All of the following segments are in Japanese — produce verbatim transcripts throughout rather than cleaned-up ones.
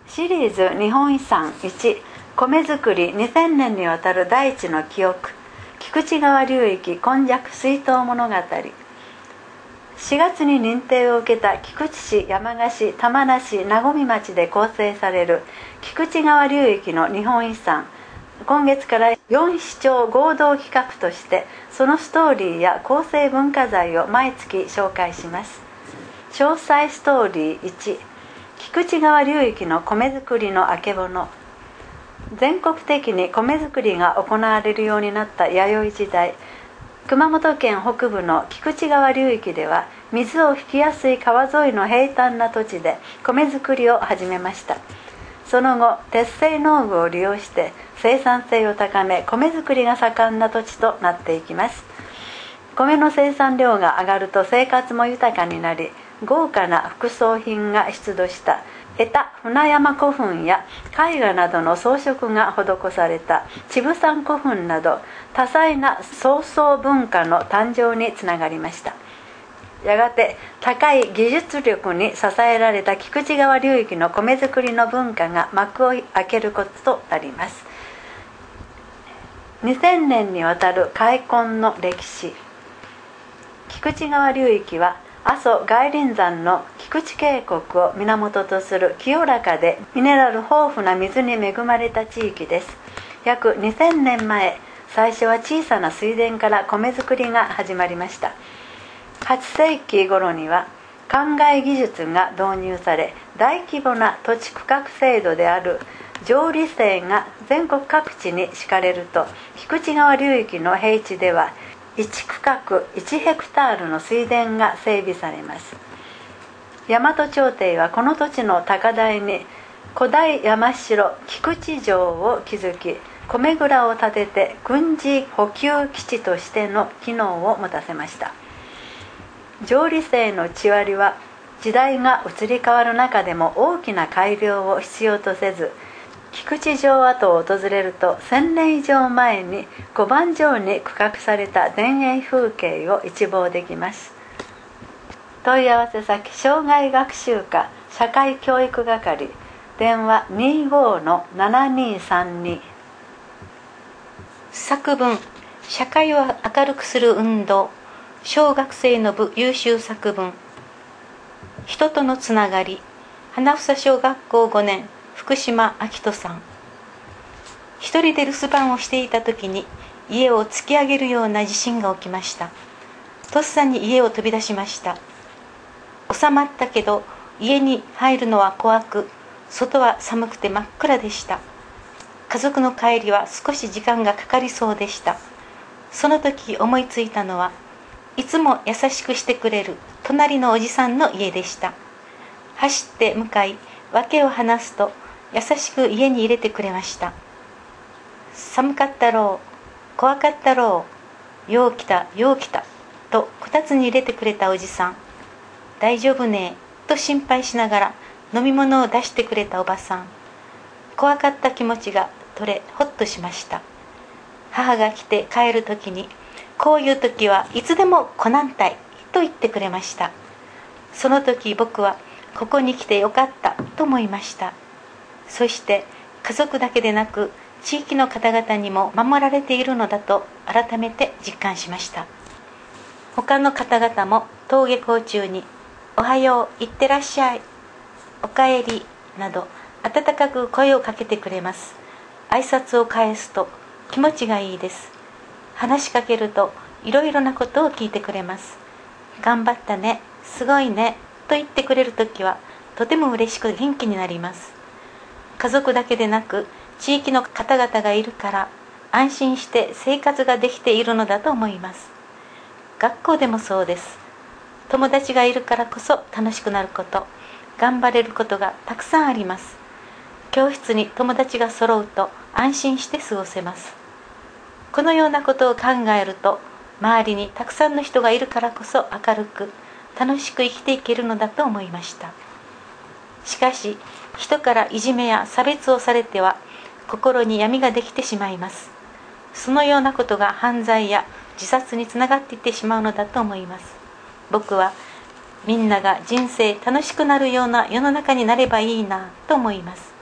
シリーズ日本遺産いち米作りにせんねんにわたる大地の記憶、菊池川流域今昔水筒物語。しがつに認定を受けた菊池市、山鹿市、玉名市、名古屋町で構成される菊池川流域の日本遺産。今月からよん市町合同企画としてそのストーリーや構成文化財を毎月紹介します。詳細ストーリーいち、菊池川流域の米作りのあけぼの。全国的に米作りが行われるようになった弥生時代、熊本県北部の菊池川流域では水を引きやすい川沿いの平坦な土地で米作りを始めました。その後、鉄製農具を利用して生産性を高め、米作りが盛んな土地となっていきます。米の生産量が上がると生活も豊かになり、豪華な副葬品が出土した江田船山古墳や絵画などの装飾が施された千布山古墳など多彩な装装文化の誕生につながりました。やがて高い技術力に支えられた菊池川流域の米作りの文化が幕を開けることとなります。にせんねんにわたる開墾の歴史。菊池川流域は阿蘇外輪山の菊池渓谷を源とする清らかでミネラル豊富な水に恵まれた地域です。約にせんねんまえ、最初は小さな水田から米作りが始まりました。はちせいき頃には灌漑技術が導入され、大規模な土地区画制度である条理制が全国各地に敷かれると、菊池川流域の平地ではいち区画いちヘクタールの水田が整備されます。大和朝廷はこの土地の高台に古代山城菊池城を築き、米蔵を建てて軍事補給基地としての機能を持たせました。条理制の地割りは時代が移り変わる中でも大きな改良を必要とせず、菊池城跡を訪れるとせんねん以上前に五番城に区画された田園風景を一望できます。問い合わせ先、障害学習課社会教育係、電話 にじゅうごのななにさんに。 作文、社会を明るくする運動、小学生の部優秀作文。人とのつながり、花房小学校ごねん、福島明人さん。一人で留守番をしていた時に家を突き上げるような地震が起きました。とっさに家を飛び出しました。収まったけど家に入るのは怖く、外は寒くて真っ暗でした。家族の帰りは少し時間がかかりそうでした。その時思いついたのは、いつも優しくしてくれる隣のおじさんの家でした。走って向かい、訳を話すと優しく家に入れてくれました。寒かったろう、怖かったろう、よう来たよう来たとこたつに入れてくれたおじさん。大丈夫ねと心配しながら飲み物を出してくれたおばさん。怖かった気持ちが取れ、ほっとしました。母が来て帰る時に、こういう時はいつでも来なんたいと言ってくれました。その時僕はここに来てよかったと思いました。そして家族だけでなく地域の方々にも守られているのだと改めて実感しました。他の方々も登下校中におはよう、いってらっしゃい、おかえりなど温かく声をかけてくれます。挨拶を返すと気持ちがいいです。話しかけるといろいろなことを聞いてくれます。頑張ったね、すごいねと言ってくれるときはとても嬉しく元気になります。家族だけでなく地域の方々がいるから安心して生活ができているのだと思います。学校でもそうです。友達がいるからこそ楽しくなること、頑張れることがたくさんあります。教室に友達が揃うと安心して過ごせます。このようなことを考えると、周りにたくさんの人がいるからこそ明るく楽しく生きていけるのだと思いました。しかし、人からいじめや差別をされては心に闇ができてしまいます。そのようなことが犯罪や自殺につながっていってしまうのだと思います。僕はみんなが人生楽しくなるような世の中になればいいなと思います。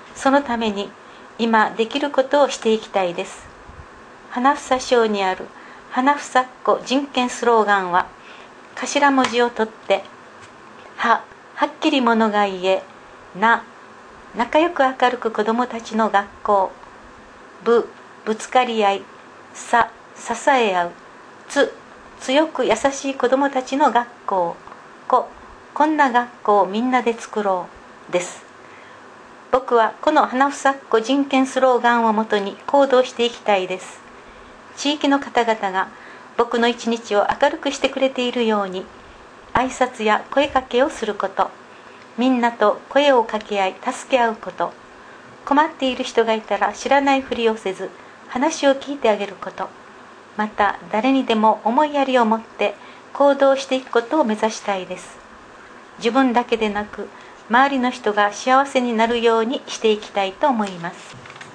そのために今できることをしていきたいです。花房省にある花房っ子人権スローガンは、頭文字を取っては、はっきり者が言え、な、仲良く明るく子どもたちの学校、ぶ、ぶつかり合い、さ、支え合う、つ、強く優しい子どもたちの学校、こ、こんな学校をみんなで作ろうです。僕はこの花房っ子人権スローガンをもとに行動していきたいです。地域の方々が僕の一日を明るくしてくれているように、挨拶や声かけをすること、みんなと声を掛け合い助け合うこと、困っている人がいたら知らないふりをせず話を聞いてあげること、また誰にでも思いやりを持って行動していくことを目指したいです。自分だけでなく周りの人が幸せになるようにしていきたいと思います。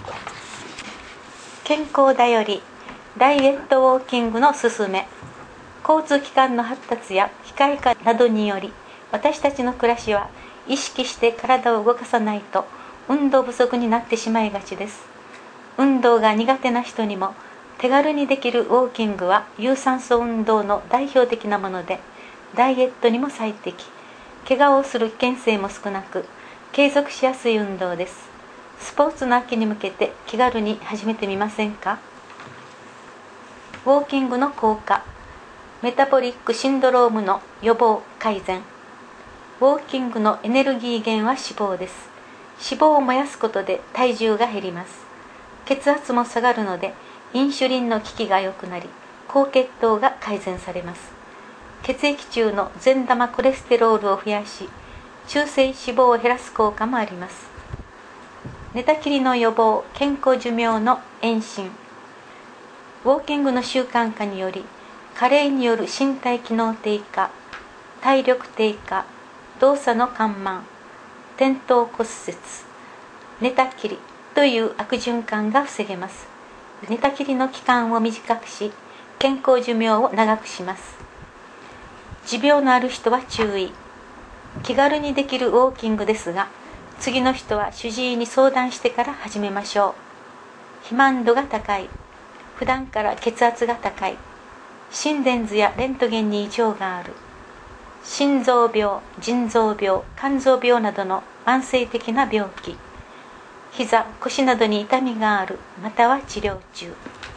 健康だよりダイエットウォーキングのすすめ。交通機関の発達や機械化などにより、私たちの暮らしは意識して体を動かさないと運動不足になってしまいがちです。運動が苦手な人にも手軽にできるウォーキングは有酸素運動の代表的なもので、ダイエットにも最適、怪我をする危険性も少なく、継続しやすい運動です。スポーツの秋に向けて気軽に始めてみませんか？ウォーキングの効果。メタボリックシンドロームの予防改善。ウォーキングのエネルギー源は脂肪です。脂肪を燃やすことで体重が減ります。血圧も下がるのでインシュリンの効きが良くなり、高血糖が改善されます。血液中の善玉コレステロールを増やし、中性脂肪を減らす効果もあります。寝たきりの予防、健康寿命の延伸。ウォーキングの習慣化により、加齢による身体機能低下、体力低下、動作の緩慢、転倒骨折、寝たきりという悪循環が防げます。寝たきりの期間を短くし、健康寿命を長くします。持病のある人は注意。気軽にできるウォーキングですが、次の人は主治医に相談してから始めましょう。肥満度が高い、普段から血圧が高い、心電図やレントゲンに異常がある、心臓病、腎臓病、肝臓病などの慢性的な病気、膝、腰などに痛みがある、または治療中。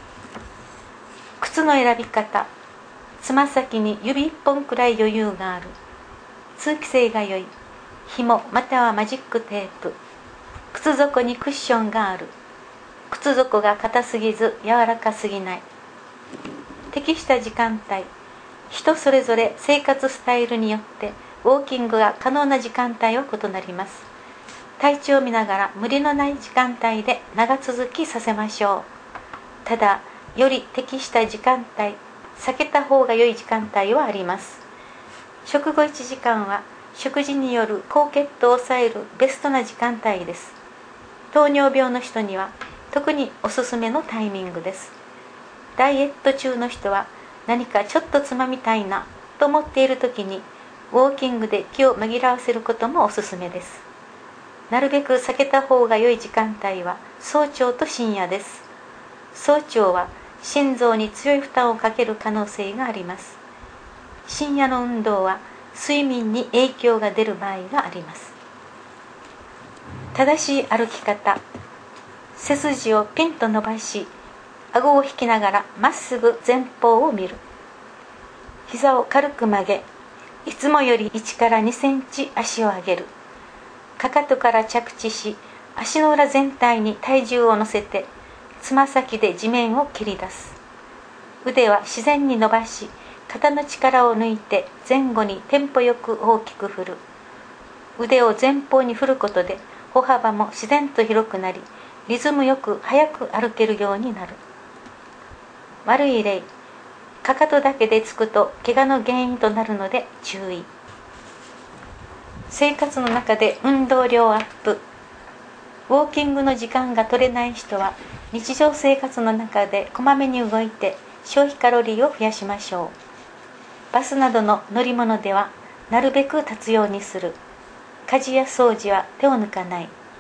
靴の選び方。つま先に指いっぽんくらい余裕がある、通気性が良い、紐またはマジックテープ、靴底にクッションがある、靴底が硬すぎず柔らかすぎない。適した時間帯。人それぞれ生活スタイルによってウォーキングが可能な時間帯は異なります。体調を見ながら無理のない時間帯で長続きさせましょう。ただ、より適した時間帯、避けた方が良い時間帯はあります。食後いちじかんは食事による高血糖を抑えるベストな時間帯です。糖尿病の人には特におすすめのタイミングです。ダイエット中の人は何かちょっとつまみたいなと思っている時にウォーキングで気を紛らわせることもおすすめです。なるべく避けた方が良い時間帯は早朝と深夜です。早朝は心臓に強い負担をかける可能性があります。深夜の運動は睡眠に影響が出る場合があります。正しい歩き方。背筋をピンと伸ばし、顎を引きながらまっすぐ前方を見る。膝を軽く曲げ、いつもよりいちからにセンチ足を上げる。かかとから着地し、足の裏全体に体重を乗せて、つま先で地面を切り出す。腕は自然に伸ばし、肩の力を抜いて前後にテンポよく大きく振る。腕を前方に振ることで歩幅も自然と広くなり、リズムよく速く歩けるようになる。悪い例。かかとだけでつくと怪我の原因となるので注意。生活の中で運動量アップ。ウォーキングの時間が取れない人は日常生活の中でこまめに動いて消費カロリーを増やしましょう。バスなどの乗り物ではなるべく立つようにする。家事や掃除は手を抜かない。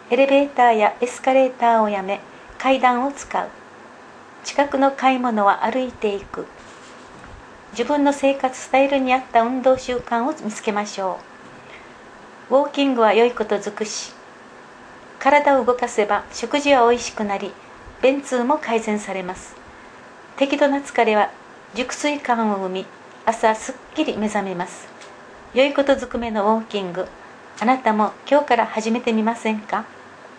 エレベーターやエスカレーターをやめ階段を使う。近くの買い物は歩いていく。自分の生活スタイルに合った運動習慣を見つけましょう。ウォーキングは良いこと尽くし。体を動かせば食事はおいしくなり、便通も改善されます。適度な疲れは熟睡感を生み、朝すっきり目覚めます。良いことずくめのウォーキング、あなたも今日から始めてみませんか？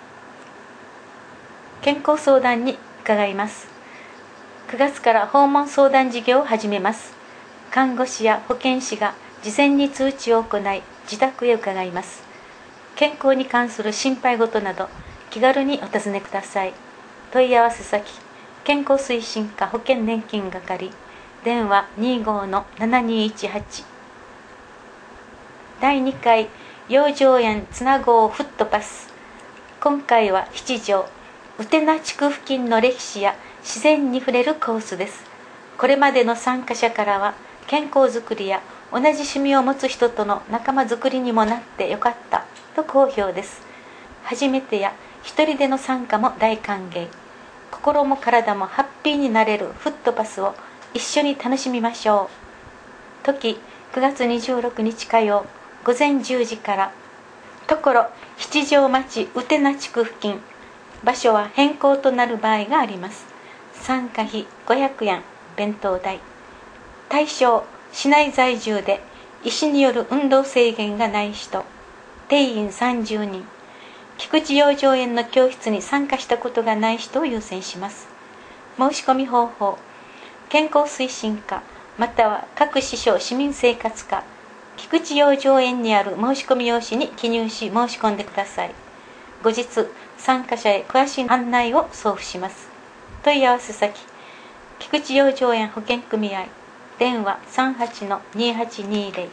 健康相談に伺います。くがつから訪問相談事業を始めます。看護師や保健師が事前に通知を行い、自宅へ伺います。健康に関する心配事など気軽にお尋ねください。問い合わせ先、健康推進課保険年金係、電話 にじゅうごのななにいちはち。 だいにかい養生園つなごうフットパス。今回は七条うてな地区付近の歴史や自然に触れるコースです。これまでの参加者からは、健康づくりや同じ趣味を持つ人との仲間づくりにもなってよかったと好評です。初めてや一人での参加も大歓迎。心も体もハッピーになれるフットパスを一緒に楽しみましょう。時くがつにじゅうろくにち火曜午前じゅうじから。ところ七条町うてな地区付近、場所は変更となる場合があります。参加費ごひゃくえん、弁当代。対象、市内在住で医師による運動制限がない人、定員さんじゅうにん、菊池養生園の教室に参加したことがない人を優先します。申し込み方法、健康推進課または各市省市民生活課、菊池養生園にある申し込み用紙に記入し申し込んでください。後日参加者へ詳しい案内を送付します。問い合わせ先、菊池養生園保険組合、電話 さんはちのにはちにぜろ。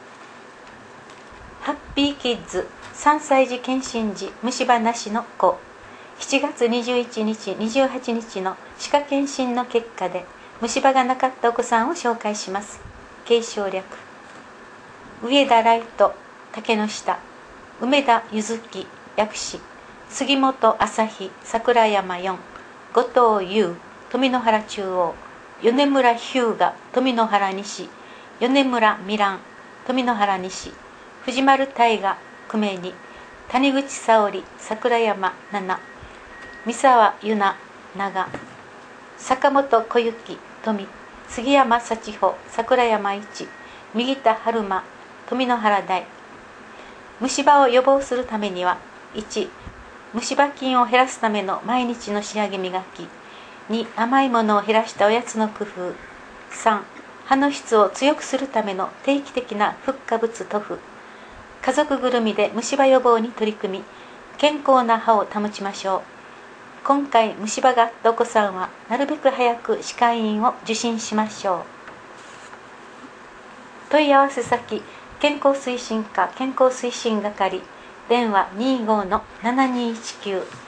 ハッピーキッズさんさい児検診時虫歯なしの子。しちがつにじゅういちにちにじゅうはちにちの歯科検診の結果で虫歯がなかったお子さんを紹介します。継承略、上田ライト竹の下、梅田ゆずき薬師、杉本朝日桜山よん、後藤優富野原中央、米村日向富野原西、米村ミラン富野原西、藤丸大河久米に、谷口沙織桜山なな、三沢由奈長、坂本小雪富、杉山幸穂桜山いち、右田春馬富野原大。虫歯を予防するためには、いち、虫歯菌を減らすための毎日の仕上げ磨き、に、甘いものを減らしたおやつの工夫、さん、歯の質を強くするための定期的なフッ化物塗布。家族ぐるみで虫歯予防に取り組み、健康な歯を保ちましょう。今回虫歯があったお子さんはなるべく早く歯科医院を受診しましょう。問い合わせ先、健康推進課健康推進係、電話 にじゅうごのななにいちきゅう。